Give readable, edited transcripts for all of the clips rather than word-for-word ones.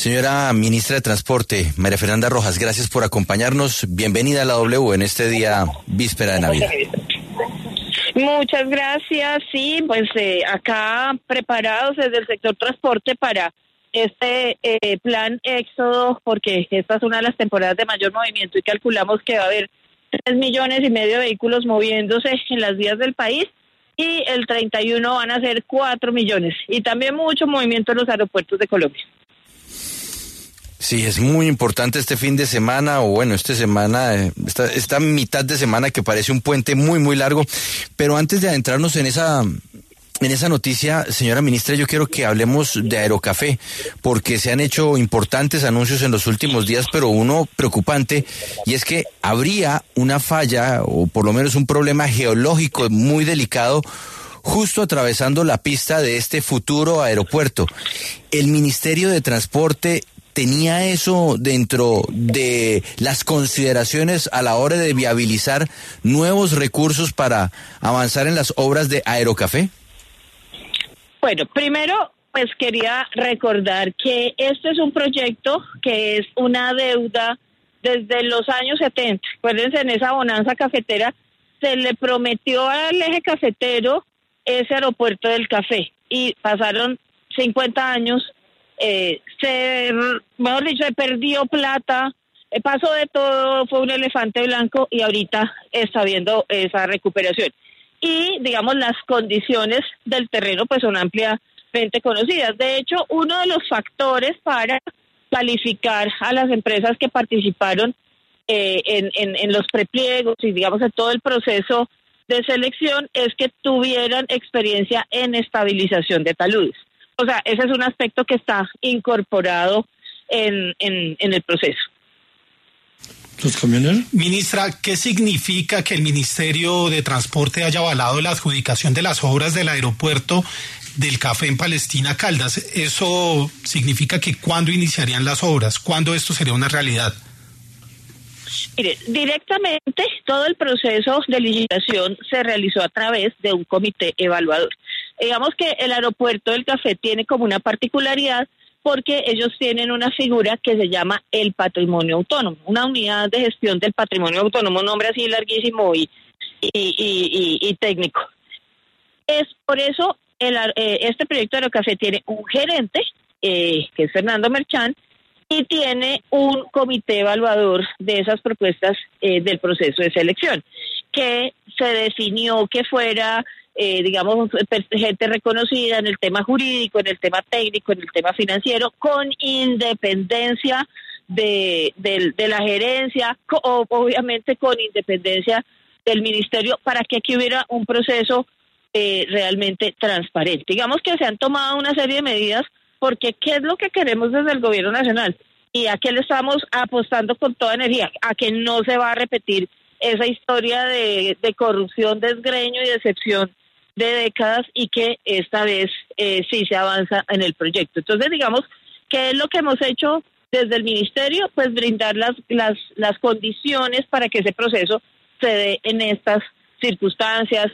Señora Ministra de Transporte, María Fernanda Rojas, gracias por acompañarnos. Bienvenida a la W en este día víspera de Navidad. Muchas gracias. Sí, pues acá preparados desde el sector transporte para este plan Éxodo, porque esta es una de las temporadas de mayor movimiento y calculamos que va a haber 3,5 millones de vehículos moviéndose en las vías del país y el 31 van a ser 4 millones y también mucho movimiento en los aeropuertos de Colombia. Sí, es muy importante este fin de semana, o bueno, esta mitad de semana que parece un puente muy, muy largo. Pero antes de adentrarnos en esa noticia, señora ministra, yo quiero que hablemos de Aerocafé, porque se han hecho importantes anuncios en los últimos días, pero uno preocupante, y es que habría una falla, o por lo menos un problema geológico muy delicado, justo atravesando la pista de este futuro aeropuerto. El Ministerio de Transporte ¿tenía eso dentro de las consideraciones a la hora de viabilizar nuevos recursos para avanzar en las obras de Aerocafé? Bueno, primero, pues quería recordar que este es un proyecto que es una deuda desde los años 70. Acuérdense, en esa bonanza cafetera se le prometió al eje cafetero ese aeropuerto del café y pasaron 50 años. Mejor dicho, se perdió plata, pasó de todo, fue un elefante blanco y ahorita está viendo esa recuperación. Y, digamos, las condiciones del terreno pues son ampliamente conocidas. De hecho, uno de los factores para calificar a las empresas que participaron en los prepliegos y, digamos, en todo el proceso de selección es que tuvieran experiencia en estabilización de taludes. O sea, ese es un aspecto que está incorporado en el proceso. ¿Los camioneros? Ministra, ¿qué significa que el Ministerio de Transporte haya avalado la adjudicación de las obras del aeropuerto del Café en Palestina Caldas? ¿Eso significa que cuándo iniciarían las obras? ¿Cuándo esto sería una realidad? Mire, directamente todo el proceso de licitación se realizó a través de un comité evaluador. Digamos que el aeropuerto del Café tiene como una particularidad porque ellos tienen una figura que se llama el patrimonio autónomo, una unidad de gestión del patrimonio autónomo, un nombre así larguísimo y técnico. Es por eso este proyecto de Aerocafé tiene un gerente, que es Fernando Merchán, y tiene un comité evaluador de esas propuestas del proceso de selección, que se definió que fuera, digamos, gente reconocida en el tema jurídico, en el tema técnico, en el tema financiero, con independencia de la gerencia, obviamente con independencia del ministerio, para que aquí hubiera un proceso realmente transparente. Digamos que se han tomado una serie de medidas, porque ¿qué es lo que queremos desde el gobierno nacional? ¿Y a qué le estamos apostando con toda energía? A que no se va a repetir esa historia de corrupción, desgreño y decepción de décadas y que esta vez sí se avanza en el proyecto. Entonces, digamos, ¿qué es lo que hemos hecho desde el ministerio? Pues brindar las condiciones para que ese proceso se dé en estas circunstancias.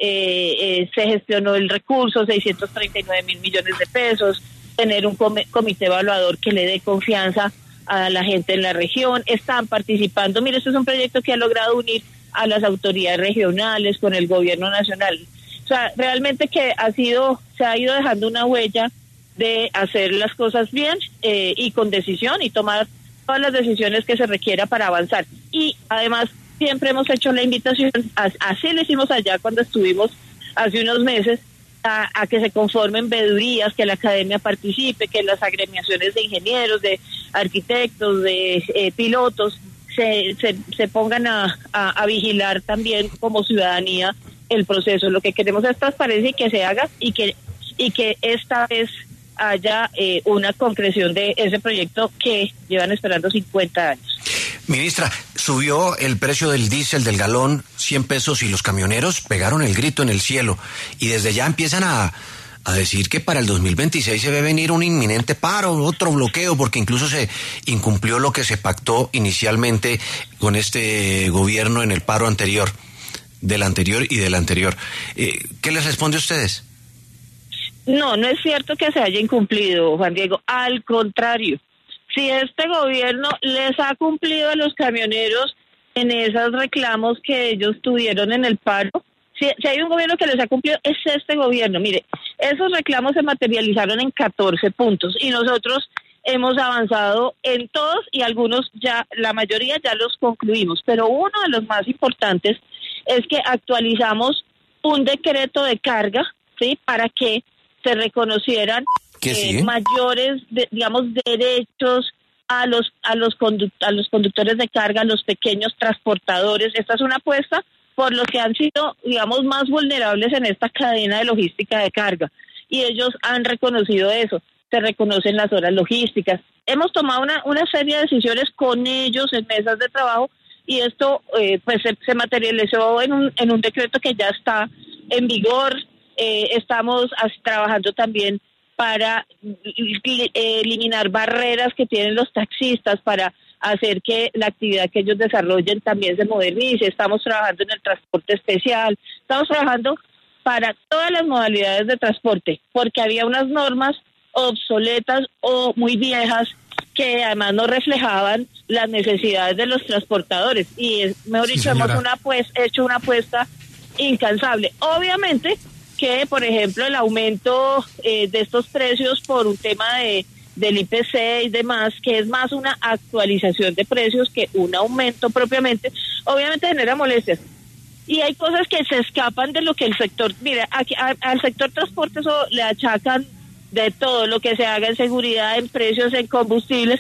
Se gestionó el recurso, 639,000 millones de pesos, tener un comité evaluador que le dé confianza a la gente en la región. Están participando. Mire, este es un proyecto que ha logrado unir a las autoridades regionales con el gobierno nacional. O sea, realmente que se ha ido dejando una huella de hacer las cosas bien y con decisión y tomar todas las decisiones que se requiera para avanzar. Y además siempre hemos hecho la invitación, así lo hicimos allá cuando estuvimos hace unos meses, a que se conformen veedurías, que la academia participe, que las agremiaciones de ingenieros, de arquitectos, de pilotos se pongan a vigilar también como ciudadanía el proceso. Lo que queremos es transparencia y que se haga y que esta vez haya una concreción de ese proyecto que llevan esperando 50 años. Ministra, subió el precio del diésel del galón 100 pesos y los camioneros pegaron el grito en el cielo y desde ya empiezan a decir que para el 2026 se ve venir un inminente paro, otro bloqueo, porque incluso se incumplió lo que se pactó inicialmente con este gobierno en el paro anterior, del anterior y del anterior. ¿Qué les responde a ustedes? No es cierto que se haya incumplido, Juan Diego, al contrario. si este gobierno les ha cumplido a los camioneros en esos reclamos que ellos tuvieron en el paro. Si hay un gobierno que les ha cumplido, es este gobierno. Mire, esos reclamos se materializaron en 14 puntos y nosotros hemos avanzado en todos y algunos ya, la mayoría ya los concluimos. Pero uno de los más importantes es que actualizamos un decreto de carga, ¿sí? Para que se reconocieran mayores, digamos, derechos a los conductores de carga, a los pequeños transportadores. Esta es una apuesta por los que han sido, digamos, más vulnerables en esta cadena de logística de carga. Y ellos han reconocido eso, se reconocen las horas logísticas. Hemos tomado una serie de decisiones con ellos en mesas de trabajo y esto pues se materializó en un decreto que ya está en vigor. Estamos trabajando también para eliminar barreras que tienen los taxistas para hacer que la actividad que ellos desarrollen también se modernice. Estamos trabajando en el transporte especial, estamos trabajando para todas las modalidades de transporte, porque había unas normas obsoletas o muy viejas que además no reflejaban las necesidades de los transportadores. Y mejor dicho, hemos hecho una apuesta incansable. Obviamente que, por ejemplo, el aumento de estos precios por un tema del IPC y demás, que es más una actualización de precios que un aumento propiamente, obviamente genera molestias. Y hay cosas que se escapan de lo que el sector, mira, aquí, al sector transporte eso le achacan de todo lo que se haga en seguridad, en precios, en combustibles.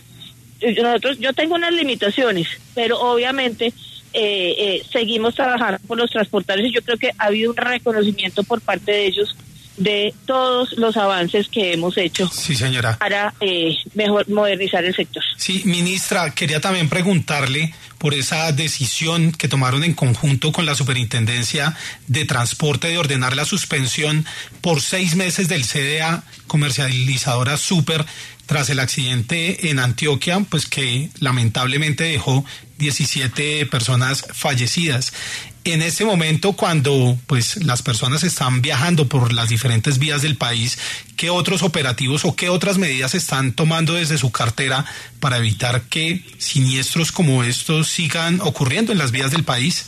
Yo tengo unas limitaciones, pero obviamente seguimos trabajando por los transportadores y yo creo que ha habido un reconocimiento por parte de ellos de todos los avances que hemos hecho. Sí, señora. Para mejor modernizar el sector. Sí, ministra, quería también preguntarle por esa decisión que tomaron en conjunto con la Superintendencia de Transporte de ordenar la suspensión por 6 meses del CDA comercializadora Super tras el accidente en Antioquia, pues que lamentablemente dejó 17 personas fallecidas. En este momento, cuando pues las personas están viajando por las diferentes vías del país, ¿qué otros operativos o qué otras medidas están tomando desde su cartera para evitar que siniestros como estos sigan ocurriendo en las vías del país?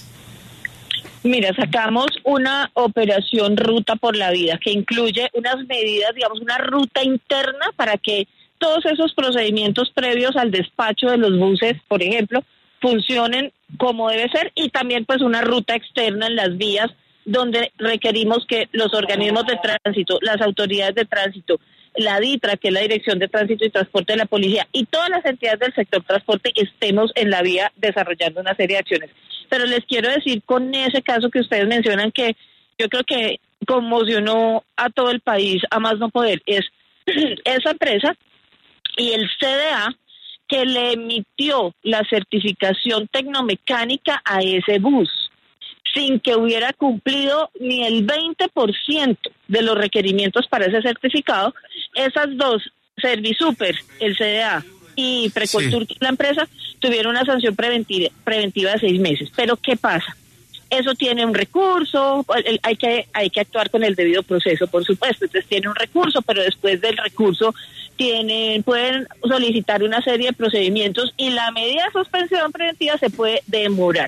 Mira, sacamos una operación Ruta por la Vida que incluye unas medidas, digamos, una ruta interna para que todos esos procedimientos previos al despacho de los buses, por ejemplo, funcionen como debe ser, y también pues una ruta externa en las vías donde requerimos que los organismos de tránsito, las autoridades de tránsito, la DITRA, que es la Dirección de Tránsito y Transporte de la Policía, y todas las entidades del sector transporte estemos en la vía desarrollando una serie de acciones. Pero les quiero decir con ese caso que ustedes mencionan, que yo creo que conmocionó a todo el país a más no poder, es esa empresa y el CDA que le emitió la certificación tecnomecánica a ese bus, sin que hubiera cumplido ni el 20% de los requerimientos para ese certificado. Esas dos, Servisuper, el CDA, y Precoltur, la empresa, tuvieron una sanción preventiva de 6 meses. Pero ¿qué pasa? Eso tiene un recurso, hay que actuar con el debido proceso, por supuesto. Entonces tiene un recurso, pero después del recurso pueden solicitar una serie de procedimientos y la medida de suspensión preventiva se puede demorar,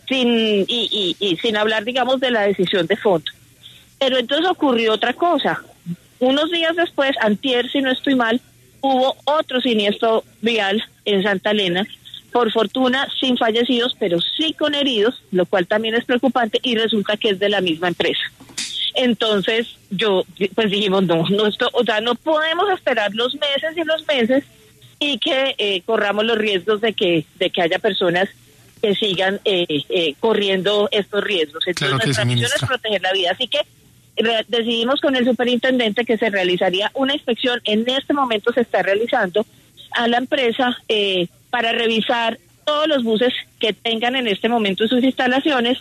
sin hablar, digamos, de la decisión de fondo. Pero entonces ocurrió otra cosa. Unos días después, antier, si no estoy mal, hubo otro siniestro vial en Santa Elena, por fortuna sin fallecidos, pero sí con heridos, lo cual también es preocupante, y resulta que es de la misma empresa. Entonces pues dijimos, no podemos esperar los meses y que corramos los riesgos de que haya personas que sigan corriendo estos riesgos. Entonces nuestra misión es proteger la vida, así que decidimos con el superintendente que se realizaría una inspección. En este momento se está realizando a la empresa para revisar todos los buses que tengan en este momento en sus instalaciones,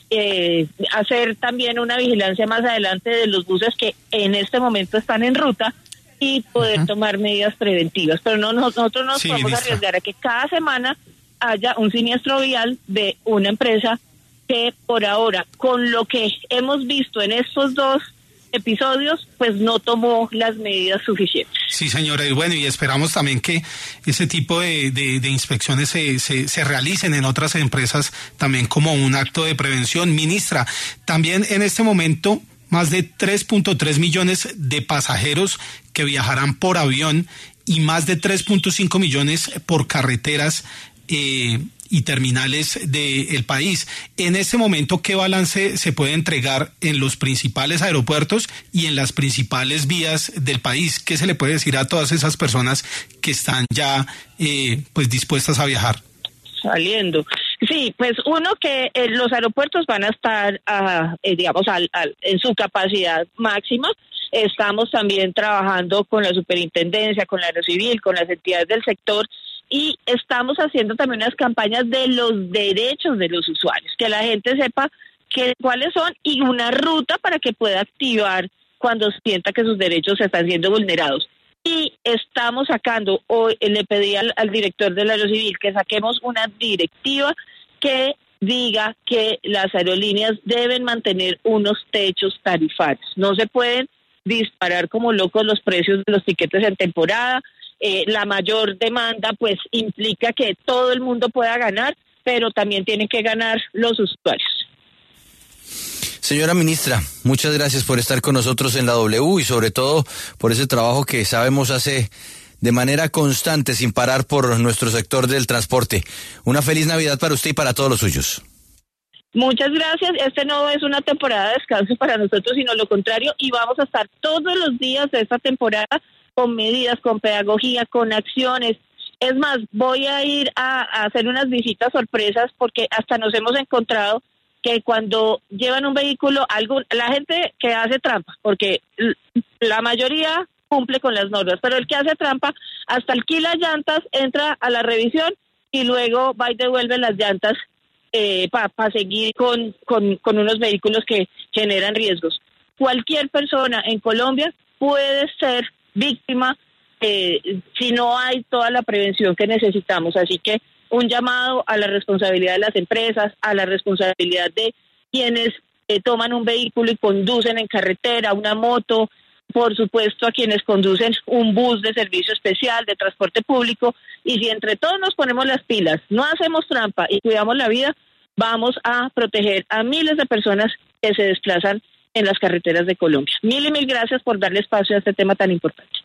hacer también una vigilancia más adelante de los buses que en este momento están en ruta y poder tomar medidas preventivas. Pero nosotros nos vamos a arriesgar a que cada semana haya un siniestro vial de una empresa que por ahora, con lo que hemos visto en estos dos episodios, pues no tomó las medidas suficientes. Sí, señora, y bueno, y esperamos también que ese tipo de inspecciones se realicen en otras empresas también como un acto de prevención. Ministra, también en este momento más de 3.3 millones de pasajeros que viajarán por avión y más de 3.5 millones por carreteras y terminales del país. En este momento, ¿qué balance se puede entregar en los principales aeropuertos y en las principales vías del país? ¿Qué se le puede decir a todas esas personas que están ya pues dispuestas a viajar? Saliendo. Sí, pues uno que los aeropuertos van a estar, digamos, en su capacidad máxima. Estamos también trabajando con la superintendencia, con la Aerocivil, con las entidades del sector, y estamos haciendo también unas campañas de los derechos de los usuarios, que la gente sepa cuáles son y una ruta para que pueda activar cuando sienta que sus derechos se están siendo vulnerados. Y estamos sacando, hoy le pedí al director de la Aerocivil que saquemos una directiva que diga que las aerolíneas deben mantener unos techos tarifarios. No se pueden disparar como locos los precios de los tiquetes en temporada. La mayor demanda pues implica que todo el mundo pueda ganar, pero también tienen que ganar los usuarios. Señora ministra, muchas gracias por estar con nosotros en la W y sobre todo por ese trabajo que sabemos hace de manera constante, sin parar, por nuestro sector del transporte. Una feliz Navidad para usted y para todos los suyos. Muchas gracias. Este no es una temporada de descanso para nosotros, sino lo contrario, y vamos a estar todos los días de esta temporada con medidas, con pedagogía, con acciones. Es más, voy a ir a hacer unas visitas sorpresas porque hasta nos hemos encontrado que cuando llevan un vehículo, la gente que hace trampa, porque la mayoría cumple con las normas, pero el que hace trampa hasta alquila llantas, entra a la revisión y luego va y devuelve las llantas para seguir con unos vehículos que generan riesgos. Cualquier persona en Colombia puede ser víctima si no hay toda la prevención que necesitamos. Así que un llamado a la responsabilidad de las empresas, a la responsabilidad de quienes toman un vehículo y conducen en carretera, una moto, por supuesto a quienes conducen un bus de servicio especial, de transporte público, y si entre todos nos ponemos las pilas, no hacemos trampa y cuidamos la vida, vamos a proteger a miles de personas que se desplazan en las carreteras de Colombia. Mil y mil gracias por darle espacio a este tema tan importante.